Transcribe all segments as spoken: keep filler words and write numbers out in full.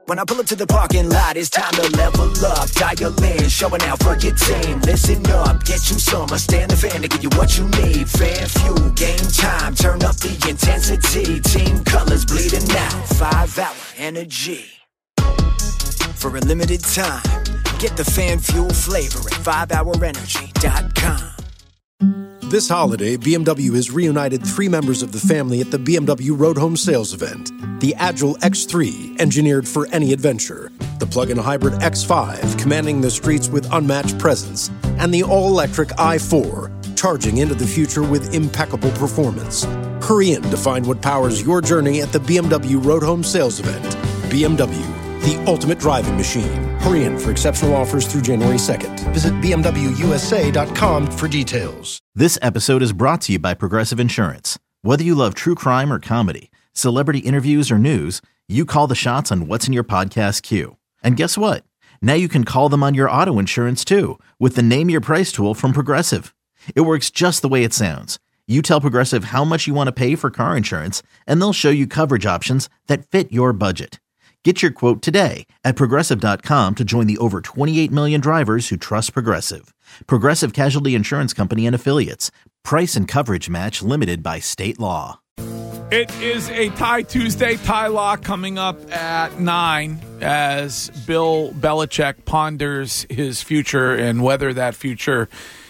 When I pull up to the parking lot, it's time to level up. Dial in, showing out for your team. Listen up, get you some. I stand the fan to give you what you need. Fan fuel, game time, turn up the intensity. Team colors bleeding out, five hour energy. For a limited time, get the fan fuel flavor at five hour energy dot com. This holiday, B M W has reunited three members of the family at the B M W Road Home Sales Event. The Agile X three, engineered for any adventure. The plug-in hybrid X five, commanding the streets with unmatched presence. And the all-electric i four, charging into the future with impeccable performance. Hurry in to find what powers your journey at the B M W Road Home Sales Event. B M W, the ultimate driving machine. Hurry in for exceptional offers through January second. Visit B M W U S A dot com for details. This episode is brought to you by Progressive Insurance. Whether you love true crime or comedy, celebrity interviews or news, you call the shots on what's in your podcast queue. And guess what? Now you can call them on your auto insurance too with the Name Your Price tool from Progressive. It works just the way it sounds. You tell Progressive how much you want to pay for car insurance, and they'll show you coverage options that fit your budget. Get your quote today at Progressive dot com to join the over twenty-eight million drivers who trust Progressive. Progressive Casualty Insurance Company and Affiliates. Price and coverage match limited by state law. It is a Tie Tuesday. Tie Law coming up at nine as Bill Belichick ponders his future and whether that future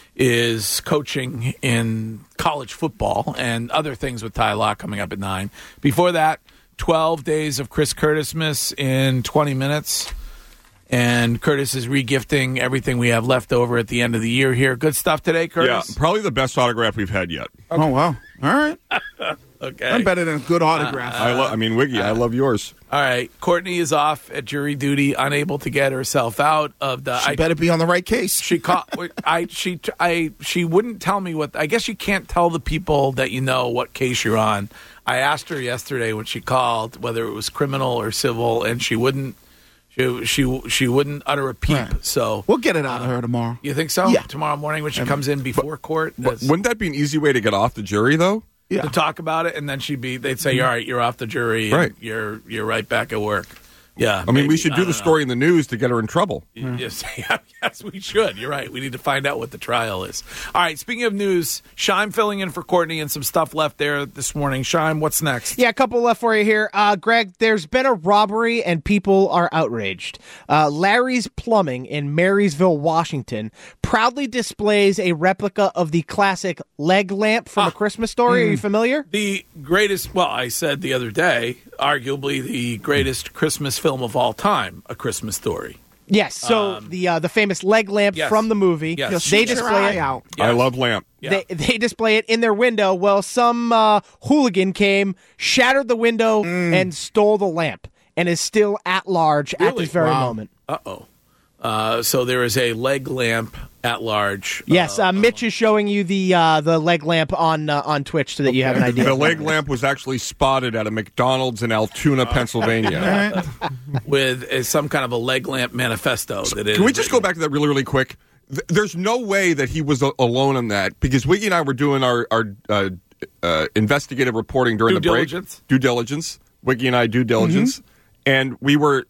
is coaching in college football and other things with Tie Law coming up at nine. Before that, twelve days of Chris Curtis-mas in twenty minutes. And Curtis is regifting everything we have left over at the end of the year here. Good stuff today, Curtis? Yeah, probably the best autograph we've had yet. Okay. Oh, wow. All right. Okay. I'm better than a good autograph. Uh, I, lo- I mean, Wiggy, uh, I love yours. All right. Courtney is off at jury duty, unable to get herself out of the... She I, better be on the right case. She caught... I she I she wouldn't tell me what... I guess you can't tell the people that you know what case you're on. I asked her yesterday when she called whether it was criminal or civil, and she wouldn't... She she she wouldn't utter a peep. Right. So we'll get it out of her tomorrow. You think so? Yeah. Tomorrow morning when she comes in before but, court. But wouldn't that be an easy way to get off the jury, though? Yeah. To talk about it, and then she'd be. They'd say, mm-hmm. "All right, you're off the jury. Right. You're you're right back at work." Yeah. I mean, maybe. we should do the story know. in the news to get her in trouble. Mm. Yes, yeah, yes, we should. You're right. We need to find out what the trial is. All right. Speaking of news, Shime filling in for Courtney and some stuff left there this morning. Shime, what's next? Yeah, a couple left for you here. Uh, Greg, there's been a robbery and people are outraged. Uh, Larry's Plumbing in Marysville, Washington, proudly displays a replica of the classic leg lamp from ah, A Christmas Story. Mm, Are you familiar? The greatest, well, I said the other day, arguably the greatest Christmas film of all time, A Christmas Story. Yes, so um, the uh, the famous leg lamp yes. from the movie, yes. they display it out. Yes. I love lamp. Yeah. They, they display it in their window. Well, some uh, hooligan came, shattered the window, mm. and stole the lamp, and is still at large really? at this very wow. moment. Uh-oh. Uh, so there is a leg lamp at large. Yes, uh, uh, Mitch uh, is showing you the uh, the leg lamp on uh, on Twitch so that you have an idea. The leg lamp was actually spotted at a McDonald's in Altoona, Pennsylvania. With uh, some kind of a leg lamp manifesto. So that can we just go back to that really, really quick? There's no way that he was a- alone in that, because Wiggy and I were doing our, our uh, uh, investigative reporting during due the break. Diligence. Due diligence. Wiggy and I due diligence. Mm-hmm. And we were,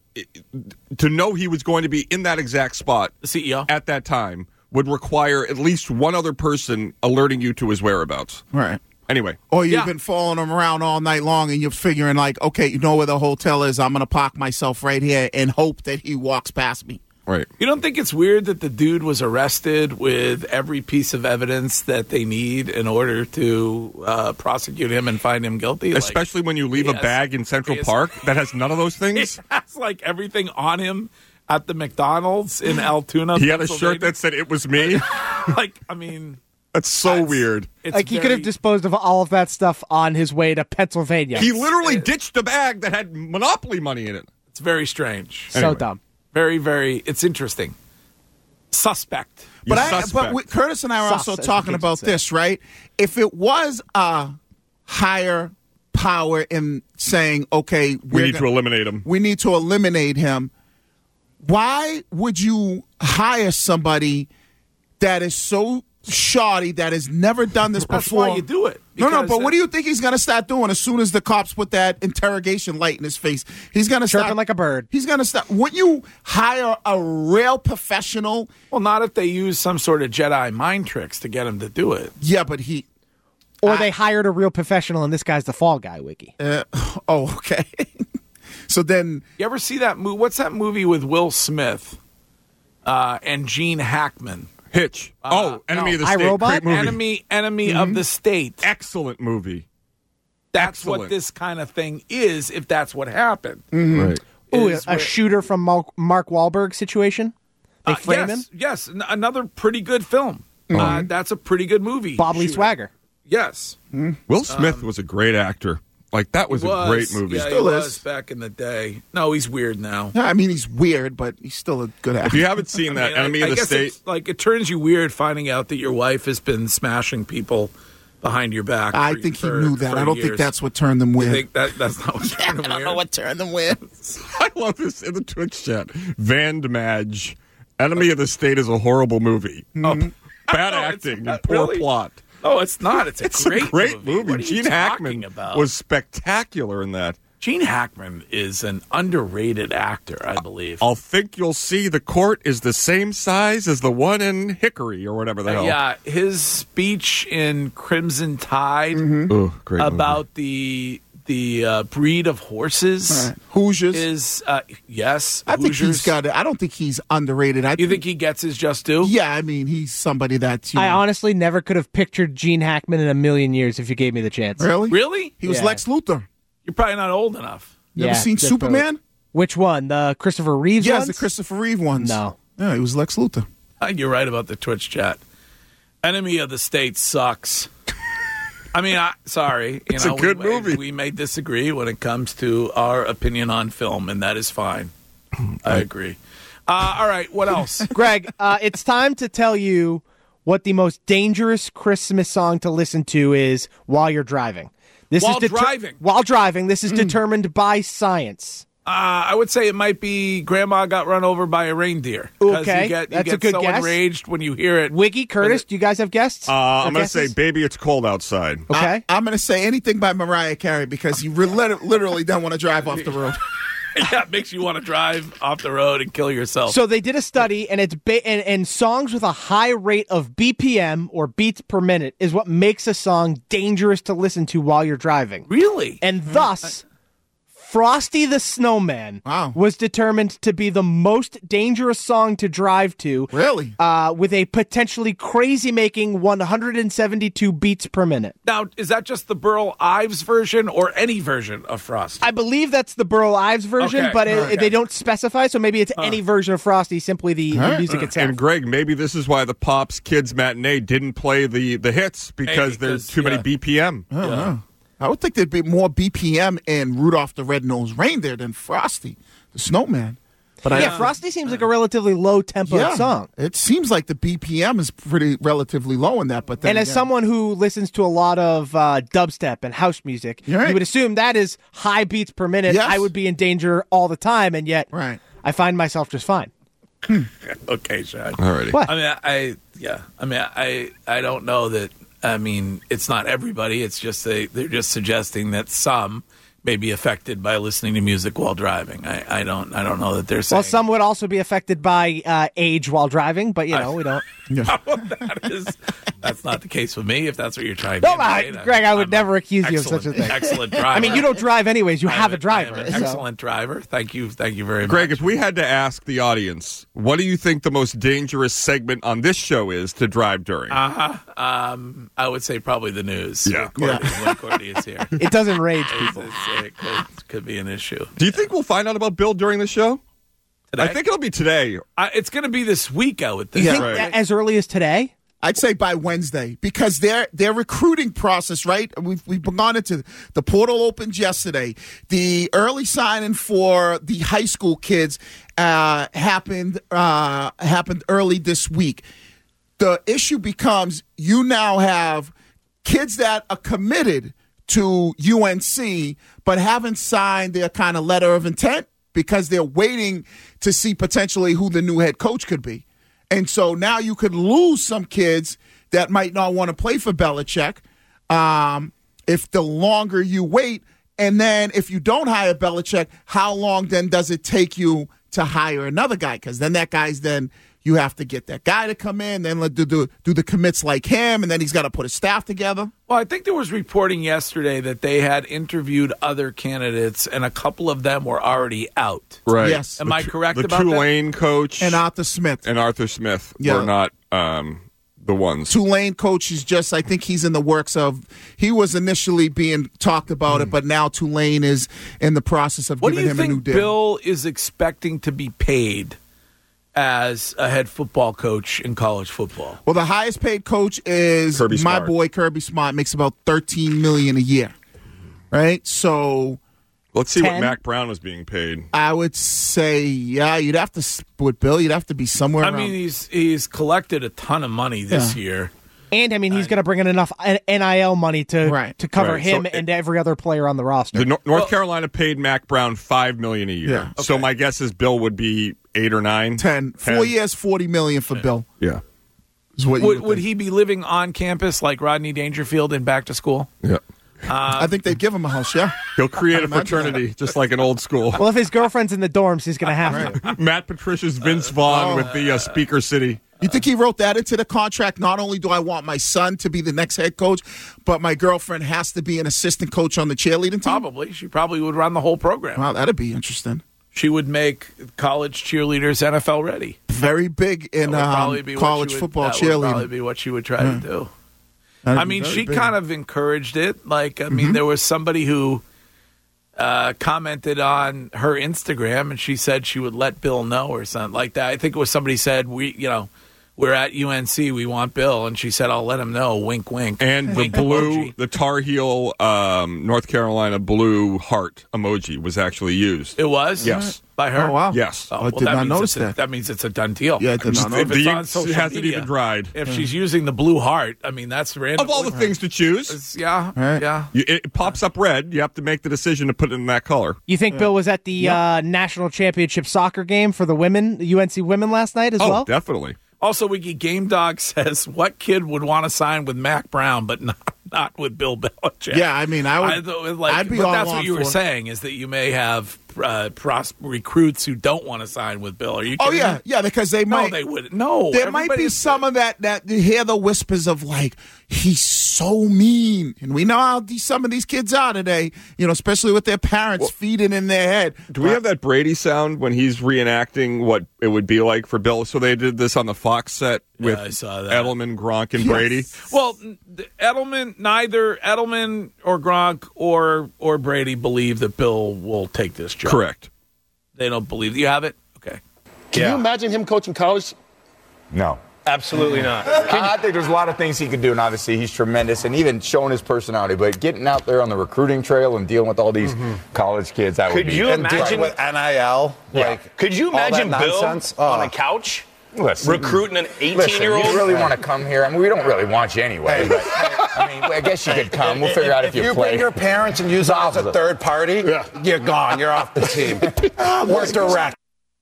to know he was going to be in that exact spot, the C E O, at that time, would require at least one other person alerting you to his whereabouts. Right. Anyway. Or you've yeah. been following him around all night long and you're figuring like, okay, you know where the hotel is. I'm going to park myself right here and hope that he walks past me. Right. You don't think it's weird that the dude was arrested with every piece of evidence that they need in order to uh, prosecute him and find him guilty? Especially like, when you leave a has, bag in Central has, Park that has none of those things? He has, like, everything on him at the McDonald's in Altoona, He had a shirt that said, "It was me." Like, I mean... That's so that's, weird. Like, he very, could have disposed of all of that stuff on his way to Pennsylvania. He literally ditched a bag that had Monopoly money in it. It's very strange. So anyway. dumb. Very, very, it's interesting. Suspect. But, I, suspect. but we, Curtis and I are Sus, also talking about say. this, right? If it was a higher power in saying, okay, we need gonna, to eliminate him. We need to eliminate him. Why would you hire somebody that is so shawty that has never done this That's before. why you do it. No, no, because but what do it- you think he's going to start doing as soon as the cops put that interrogation light in his face? He's going to start Chirping like a bird. He's going to start. Wouldn't you hire a real professional? Well, not if they use some sort of Jedi mind tricks to get him to do it. Yeah, but he. Or they hired a real professional, and this guy's the fall guy, Wiki. Uh, oh, okay. So then, You ever see that movie? What's that movie with Will Smith uh, and Gene Hackman? Hitch. Uh, oh, Enemy no, of the I, State. Robot? Great movie. Enemy, enemy of the state. Excellent movie. That's excellent. what this kind of thing is. If that's what happened, Right. Ooh, is a where- shooter from Mark, Mark Wahlberg situation. They Uh, frame yes, him. yes, n- another pretty good film. Uh, that's a pretty good movie. Bob Lee Shooter. Swagger. Yes, Will Smith was a great actor. Like, that was, He a great was. movie. Yeah, Still he is. was back in the day. No, he's weird now. I mean, he's weird, but he's still a good If actor. you haven't seen that, I mean, I- Enemy I of the guess State, it's like it turns you weird finding out that your wife has been smashing people behind your back. I for- think he for- knew that. for I don't think years. that's what turned them You weird. think that that's not what turned him weird? turned them weird. I love this in the Twitch chat. Van Madge, Enemy of the State is a horrible movie. Oh. Bad No, it's acting not and poor really. plot. Oh, it's not. It's a It's great a great movie. movie. What are you Gene talking Hackman about? was spectacular in that. Gene Hackman is an underrated actor, I believe. I'll think you'll see the court is the same size as the one in Hickory or whatever the hell. Yeah, his speech in Crimson Tide Ooh, great movie. about the the uh, breed of horses Hoosiers. is uh, yes. I think Hoosiers. he's got it. I don't think he's underrated. I You think he gets his just due? Yeah, I mean, he's somebody that's. You I know, honestly never could have pictured Gene Hackman in a million years if you gave me the chance. really? Really? He was Yeah. Lex Luthor. You're probably not old enough. Never Yeah, seen good Superman? boat. Which one? The Christopher Reeves Yes, ones? the Christopher Reeve ones. No. Yeah, he was Lex Luthor. Uh, You're right about the Twitch chat. Enemy of the State sucks. I mean, I, sorry. You It's know, a good we, may- movie. We may disagree when it comes to our opinion on film, and that is fine. I agree. Uh, all right, what else? Greg, uh, it's time to tell you what the most dangerous Christmas song to listen to is while you're driving. This While is deter- driving? While driving. This is determined by science. Uh, I would say it might be Grandma Got Run Over by a Reindeer. 'Cause Okay, you get, you that's get a good so guess. enraged when you hear it. Wiggy, Curtis, do you guys have guests? Uh, I'm Or going to say, guesses? Baby, It's Cold Outside. Okay. I, am going to say anything by Mariah Carey because you re- lit- literally don't want to drive off the road. Yeah, it makes you want to drive off the road and kill yourself. So they did a study, and it's ba- and, and songs with a high rate of B P M or beats per minute is what makes a song dangerous to listen to while you're driving. really? And thus, Frosty the Snowman Wow. was determined to be the most dangerous song to drive to. Really? Uh, with a potentially crazy-making one hundred seventy-two beats per minute. Now, is that just the Burl Ives version or any version of Frosty? I believe that's the Burl Ives version, Okay, but it, okay. they don't specify, so maybe it's any version of Frosty, simply the, the music itself. And Greg, maybe this is why the Pops Kids Matinee didn't play the, the hits because Hey, there's because, too many yeah. B P M. Yeah. I would think there'd be more B P M in Rudolph the Red-Nosed Reindeer than Frosty the Snowman. But I, yeah, Frosty seems like a relatively low-tempo yeah, song. it seems like the B P M is pretty relatively low in that. But then And as again- someone who listens to a lot of uh, dubstep and house music, You're right. you would assume that is high beats per minute. Yes. I would be in danger all the time, and yet Right. I find myself just fine. Okay, Sean. Alrighty. What? I mean, I yeah. I mean, I I don't know that. I mean, it's not everybody. It's just they they're just suggesting that some may be affected by listening to music while driving. I, I don't I don't know that they're saying. Well, some would also be affected by uh, age while driving, but you know we don't. that is that's not the case with me. If that's what you're trying to No, I- indicate. Greg, I would I'm never a accuse you of such a excellent- thing. Excellent driver. I mean, you don't drive anyways. You I have am a driver. I am an so- excellent driver. Thank you. Thank you very much. Greg, if we had to ask the audience, what do you think the most dangerous segment on this show is to drive during? Uh-huh. Um, I would say probably the news. Yeah. When Courtney, when Courtney is here. It doesn't rage It's- people. it's- it could, could be an issue. do you think we'll find out about Bill during the show? Today? I think it'll be today. I, it's going to be this week, I would think. You Yeah. think Right. as early as today? I'd say by Wednesday because their their recruiting process, right? We've we've gone into the portal opened yesterday. The early signing for the high school kids uh, happened uh, happened early this week. The issue becomes you now have kids that are committed to U N C but haven't signed their kind of letter of intent because they're waiting to see potentially who the new head coach could be. And so now you could lose some kids that might not want to play for Belichick. Um, if the longer you wait, and then if you don't hire Belichick, how long then does it take you to hire another guy? Because then that guy's then you have to get that guy to come in, then do, do, do the commits like him, and then he's got to put a staff together. Well, I think there was reporting yesterday that they had interviewed other candidates, and a couple of them were already out. Right. Yes. Am the, I correct the about that? The Tulane coach And Arthur Smith. and Arthur Smith Yeah. were not um, the ones. Tulane coach is just, I think he's in the works of, he was initially being talked about mm. it, but now Tulane is in the process of what giving him a new What do deal. you think Bill is expecting to be paid as a head football coach in college football? Well, the highest paid coach is Kirby my Smart. boy Kirby Smart, makes about thirteen million dollars a year, right? So Let's see ten? what Mac Brown was being paid. I would say, yeah, you'd have to, with Bill, you'd have to be somewhere I around. mean, he's he's collected a ton of money this Yeah. year. And, I mean, he's going to bring in enough N I L money to Right. to cover Right. him So and every other player on the roster. The Nor- North Well- Carolina paid Mac Brown five million dollars a year. Yeah. So my guess is Bill would be eight or nine. ten. Four years, forty million dollars for Bill. Yeah. Is what you Would, would would think. he be living on campus like Rodney Dangerfield in Back to School? Yeah. I think they'd give him a house, yeah. He'll create a Imagine fraternity just like an old school. Well, if his girlfriend's in the dorms, he's going to have to. Matt Patricia's Vince Vaughn oh. with the uh, Speaker City. You think he wrote that into the contract? Not only do I want my son to be the next head coach, but my girlfriend has to be an assistant coach on the cheerleading team? Probably. She probably would run the whole program. Wow, that'd be interesting. She would make college cheerleaders N F L ready. Very big in That would probably um, be what college she would- football that would probably cheerleading. be what she would try to do. That'd I be mean, very she big. kind of encouraged it. Like, I Mm-hmm. mean, there was somebody who uh, commented on her Instagram, and she said she would let Bill know or something like that. I think it was somebody said, we, you know, we're at U N C, we want Bill, and she said, I'll let him know, wink, wink. And the Wink blue, emoji. the Tar Heel um, North Carolina blue heart emoji was actually used. It was? Yes. By her? Oh, wow. Yes. I did not means notice it's a- that. That means it's a done deal. Yeah, I did not know If that. it's The on ink social hasn't media, even dried. If she's using the blue heart, I mean, that's random. Of all the things to choose, It's- yeah, Right. yeah. you, it pops up red. You have to make the decision to put it in that color. You think Bill was at the uh, national championship soccer game for the women, the U N C women last night as Oh, well? definitely. Also, Wiki Game Dog says, what kid would want to sign with Mac Brown, but not, not with Bill Belichick? Yeah, I mean, I would. I, th- like, I'd be but all that's on what you were for it. saying, is that you may have uh, pros- recruits who don't want to sign with Bill. Are you Oh kidding yeah, me? yeah, because they No, might. they wouldn't. No. There might everybody be is- some of that that you hear the whispers of like he's so mean, and we know how these, some of these kids are today. You know, especially with their parents feeding in their head. Do we have that Brady sound when he's reenacting what it would be like for Bill? So they did this on the Fox set with I saw that. Edelman, Gronk, and Yes. Brady. Well, Edelman, neither Edelman or Gronk or or Brady believe that Bill will take this job. Correct. They don't believe. You have it? Okay. Can you imagine him coaching college? No. Absolutely not. I think there's a lot of things he could do, and obviously he's tremendous, and even showing his personality. But getting out there on the recruiting trail and dealing with all these college kids, that would Could be. you and imagine- with N I L? Yeah. Like, Could you all that imagine Bill nonsense? on Oh. a couch Listen, recruiting an Listen, eighteen-year-old? you really want to come here? I mean, we don't really want you anyway. But, I mean, I guess you could come. We'll figure out if, If you you play. bring your parents and use them as a third party, you're gone. You're off the team. We're direct.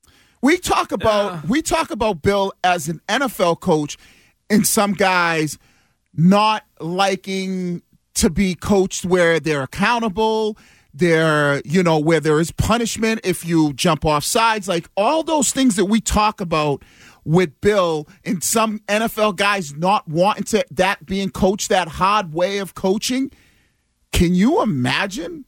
We talk about we talk about Bill as an N F L coach, and some guys not liking to be coached where they're accountable. There, you know, where there is punishment if you jump off sides, like all those things that we talk about with Bill, and some N F L guys not wanting to that being coached that hard way of coaching. Can you imagine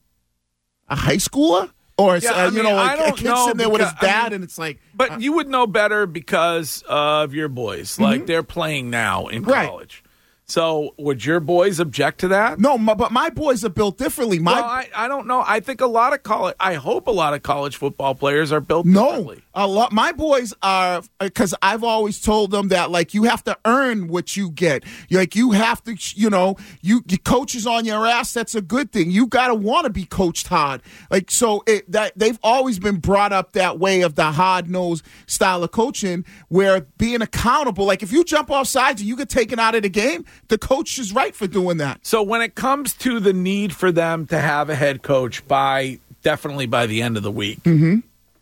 a high schooler or Yeah, uh, I you mean, know, I like a don't kid know sitting there with his because- I dad, mean, and it's like, But you would know better because of your boys. Like, they're playing now in Mm-hmm. Right. college. So would your boys object to that? no, my, but my boys are built differently. My Well, I, I don't know. I think a lot of college, I hope a lot of college football players are built No, differently. a lot. My boys are because I've always told them that like you have to earn what you get. Like you have to, you know, you your coach is on your ass. That's a good thing. You gotta want to be coached hard. Like so, it, that they've always been brought up that way of the hard nosed style of coaching, where being accountable. Like if you jump off sides and you get taken out of the game, the coach is right for doing that. So when it comes to the need for them to have a head coach by definitely by the end of the week, Mm-hmm.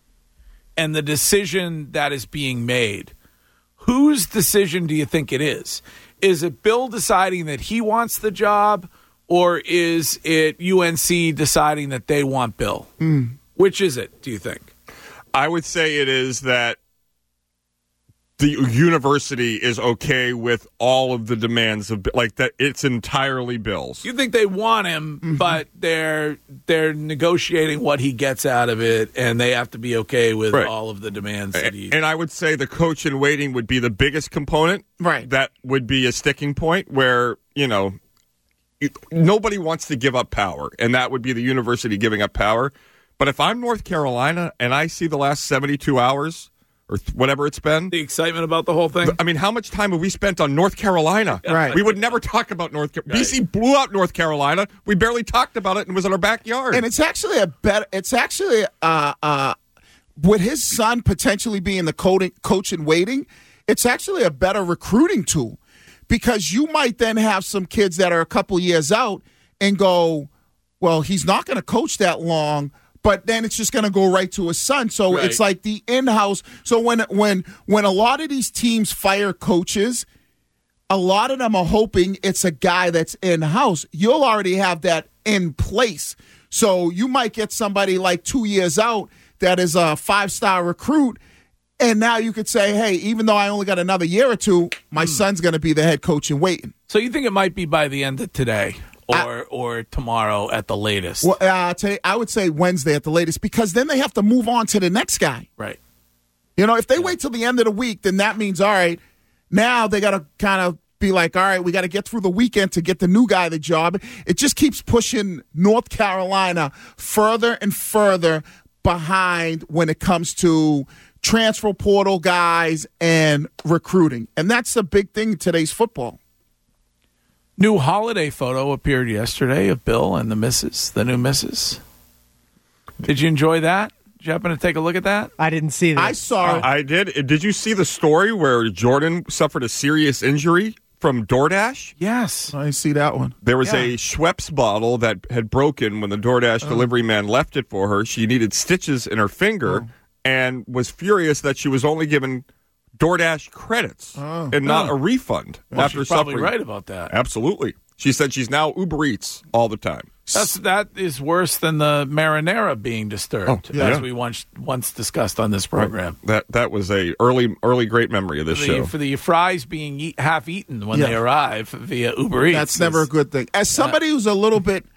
and the decision that is being made, whose decision do you think it is? is it Bill deciding that he wants the job, or is it U N C deciding that they want Bill? Mm. Which is it, do you think? I would say it is that the university is okay with all of the demands of, like, that it's entirely Bill's. You think they want him, mm-hmm. but they're they're negotiating what he gets out of it, and they have to be okay with right. all of the demands that he... And I would say the coach in waiting would be the biggest component. Right. That would be a sticking point where, you know, nobody wants to give up power, and that would be the university giving up power. But if I'm North Carolina and I see the last seventy-two hours... or th- whatever it's been. The excitement about the whole thing. I mean, how much time have we spent on North Carolina? Right. We would never talk about North Carolina. Right. B C blew out North Carolina. We barely talked about it and it was in our backyard. And it's actually a better, it's actually, uh, uh, with his son potentially being the co- coach in waiting, it's actually a better recruiting tool because you might then have some kids that are a couple years out and go, well, he's not going to coach that long. But then it's just going to go right to his son. So right. it's like the in-house. So when when when a lot of these teams fire coaches, a lot of them are hoping it's a guy that's in-house. You'll already have that in place. So you might get somebody like two years out that is a five-star recruit, and now you could say, hey, even though I only got another year or two, my mm. son's going to be the head coach in waiting. So you think it might be by the end of today? Or I, or tomorrow at the latest. Well, uh, today, I would say Wednesday at the latest because then they have to move on to the next guy. Right. You know, if they yeah. wait till the end of the week, then that means, all right, now they got to kind of be like, all right, we got to get through the weekend to get the new guy the job. It just keeps pushing North Carolina further and further behind when it comes to transfer portal guys and recruiting. And that's a big thing in today's football. New holiday photo appeared yesterday of Bill and the missus, the new missus. Did you enjoy that? Did you happen to take a look at that? I didn't see that. I saw it. I did. Did you see the story where Jordan suffered a serious injury from DoorDash? Yes. I see that one. There was yeah. a Schweppes bottle that had broken when the DoorDash oh. delivery man left it for her. She needed stitches in her finger oh. and was furious that she was only given DoorDash credits oh. and not oh. a refund well, after she's probably suffering. Right about that. Absolutely. She said she's now Uber Eats all the time. That's that is worse than the marinara being disturbed, oh, yeah. as we once once discussed on this program. Right. That that was a early early great memory of this the, show. For the fries being eat, half eaten when yeah. they arrive via Uber Eats. That's never a good thing. As somebody uh, who's a little bit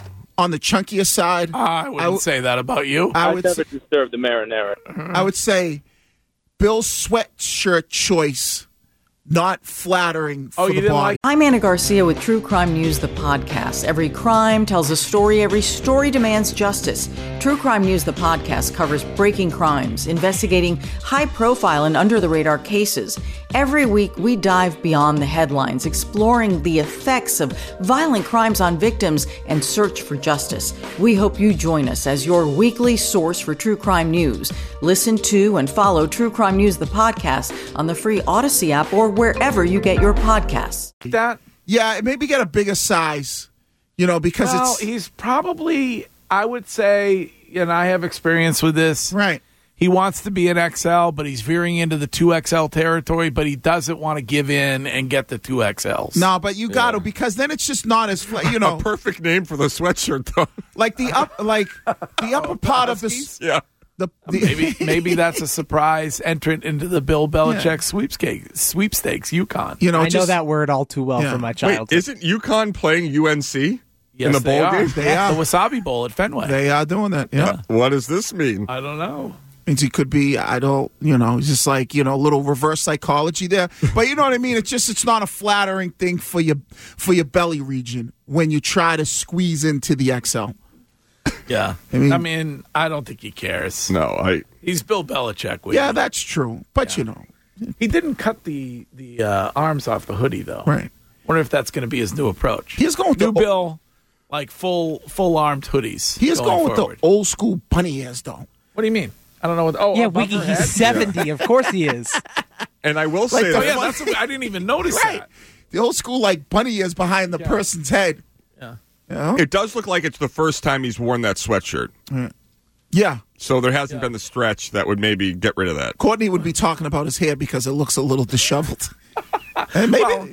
on the chunkier side, I wouldn't I w- say that about you. I, I would never say, disturbed the marinara. I would say Bill's sweatshirt choice, not flattering for oh, you the didn't body. Like- I'm Anna Garcia with True Crime News, the podcast. Every crime tells a story. Every story demands justice. True Crime News, the podcast, covers breaking crimes, investigating high-profile and under-the-radar cases. Every week, we dive beyond the headlines, exploring the effects of violent crimes on victims and search for justice. We hope you join us as your weekly source for true crime news. Listen to and follow True Crime News, the podcast, on the free Odyssey app or wherever you get your podcasts. That yeah, maybe get a bigger size, you know, because well, it's he's probably, I would say, and I have experience with this. Right. He wants to be an X L, but he's veering into the two X L territory, but he doesn't want to give in and get the two X Ls. No, but you got to yeah. because then it's just not as, you know. A perfect name for the sweatshirt, though. Like the up, like the upper part of this. Yeah. The, the maybe maybe that's a surprise entrant into the Bill Belichick yeah. sweepstakes, sweepstakes, UConn. You know, I just, know that word all too well yeah. from my childhood. Wait, isn't UConn playing U N C yes, in the bowl are. game? They are. The Wasabi Bowl at Fenway. They are doing that, yeah. Uh, what does this mean? I don't know. Means he could be, I don't, you know, just like, you know, a little reverse psychology there. But you know what I mean? It's just, it's not a flattering thing for your, for your belly region when you try to squeeze into the X L. Yeah. I mean, I mean, I don't think he cares. No, I. He's Bill Belichick. Yeah, you. That's true. But, yeah. you know. He didn't cut the, the uh, arms off the hoodie, though. Right. Wonder if that's going to be his new approach. He's going with new the, Bill, like full full armed hoodies. He is going, going forward. with the old school bunny ears, though. What do you mean? I don't know what. Oh, yeah, Wiki, he's head? seventy. Yeah. Of course he is. And I will like say the, that. Oh, yeah, that's what, I didn't even notice right. that. The old school, like, bunny ears behind the yeah. person's head. Yeah. You know? It does look like it's the first time he's worn that sweatshirt. Yeah. yeah. So there hasn't yeah. been the stretch that would maybe get rid of that. Courtney would be talking about his hair because it looks a little disheveled. And maybe. Well,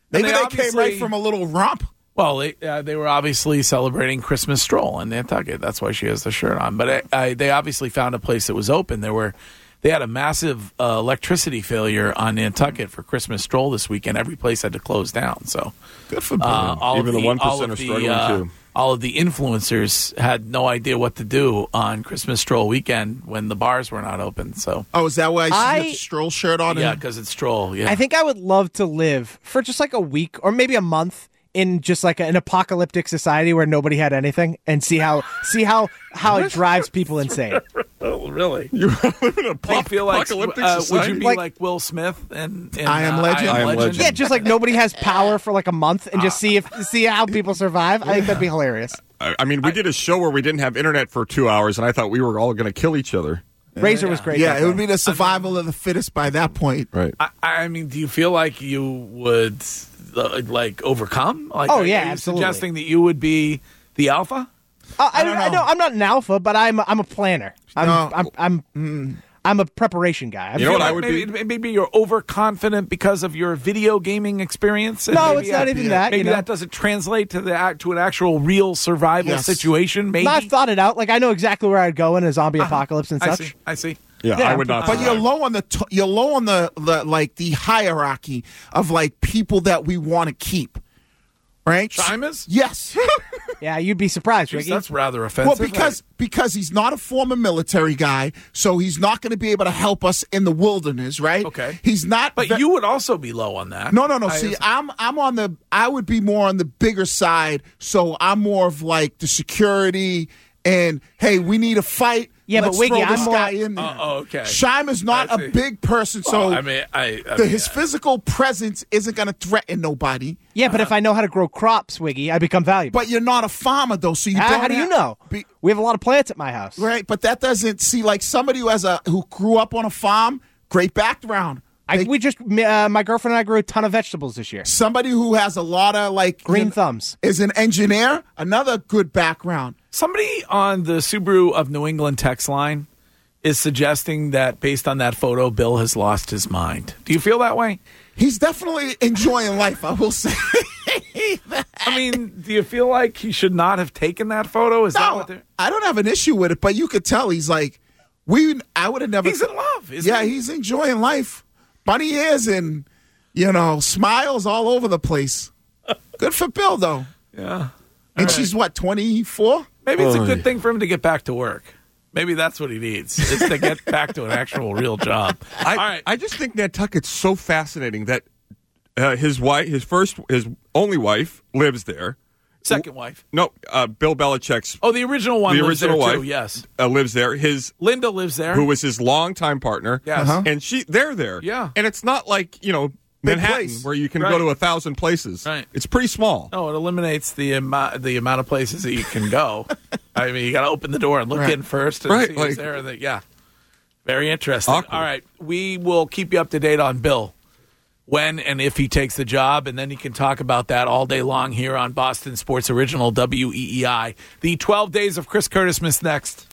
Maybe they they, came obviously- right from a little romp. Well, they, uh, they were obviously celebrating Christmas stroll in Nantucket. That's why she has the shirt on. But I, I, they obviously found a place that was open. There were, they had a massive uh, electricity failure on Nantucket for Christmas stroll this weekend. Every place had to close down. So good for Bill. uh, all Even of the the one all percent of are the, struggling uh, too. all of the influencers had no idea what to do on Christmas stroll weekend when the bars were not open. So Oh, is that why I I- see the stroll shirt on? yeah, and- because it's stroll. Yeah, I think I would love to live for just like a week or maybe a month in just like an apocalyptic society where nobody had anything and see how see how how it drives people insane. oh, really? You live in a Do you feel like apocalyptic uh, would society? you be Like- like, Will Smith and, and I Am uh, Legend? I Am Legend. Yeah, just like nobody has power for like a month and just see if see how people survive. I think that'd be hilarious. I I mean, we did a show where we didn't have internet for two hours, and I thought we were all going to kill each other. Razor was great. yeah, that it would day. be the survival of the fittest by that point. Right. I, I mean, do you feel like you would uh, like overcome? Like, Oh, are- yeah, are you absolutely. suggesting that you would be the alpha? Uh, I, don't don't I know. know I'm not an alpha, but I'm I'm a planner. I'm No. I'm I'm, I'm I'm a preparation guy. I You know feel what I like- would maybe, maybe you're overconfident because of your video gaming experience. and No, maybe it's not uh, even that, Maybe you know? that doesn't translate to the act to an actual real survival Yes. situation. Maybe No, I've thought it out. Like I know exactly where I'd go in a zombie apocalypse and I such. see. I see. Yeah, Yeah, I would not. But you're survive. low on the t- you're low on the, the like the hierarchy of like people that we want to keep, right? Chimers? Yes. Yeah, you'd be surprised, Jeez, Ricky. that's rather Well, offensive. because because he's not a former military guy, so he's not going to be able to help us in the wilderness, right? Okay. He's not. but ve- you would also be low on that. No, no, no. I- See, I'm I'm on the. I would be more on the bigger side, so I'm more of like the security and hey, we need a fight. Yeah, but Let's Wiggy, throw I'm this more- guy in there. Oh, oh, okay. Shime is not I see. a big person, so Well, I mean, I, I the, mean, his physical presence isn't going to threaten nobody. Yeah, but if I know how to grow crops, Wiggy, I become valuable. But you're not a farmer, though, so you how, don't. how do you have- know? Be, We have a lot of plants at my house. right, but that doesn't see like somebody who has a who grew up on a farm, great background. I, They- we just uh, my girlfriend and I grew a ton of vegetables this year. somebody who has a lot of like Green you know, thumbs. is an engineer, another good background. Somebody on the Subaru of New England text line is suggesting that based on that photo, Bill has lost his mind. Do you feel that way? He's definitely enjoying life, I will say. I mean, do you feel like he should not have taken that photo? Is that No, what they're... I don't have an issue with it, but you could tell he's like, we. I would have never. He's in love, isn't yeah, he? he's enjoying life. Bunny ears and you know smiles all over the place. Good for Bill though. Yeah. And she's what twenty-four? Maybe it's a Oy. good thing for him to get back to work. Maybe that's what he needs, is to get back to an actual real job. I, All right. I just think Nantucket's so fascinating that uh, his wife, his first, his only wife, lives there. Second wife. No, uh, Bill Belichick's Oh, the original one the lives original there wife, too, yes. uh, lives there. His Linda lives there. who was his longtime partner, Yes. Uh-huh. and she they're there. Yeah. and it's not like you know Big Manhattan place. where you can Right. go to a thousand places. Right. It's pretty small. No, it eliminates the amount the amount of places that you can go. I mean, you got to open the door and look Right. in first and Right, see like- who's there. That yeah, very interesting. Awkward. All right, we will keep you up to date on Bill when and if he takes the job, and then you can talk about that all day long here on Boston Sports Original W E E I. The twelve Days of Chris Curtis Miss next.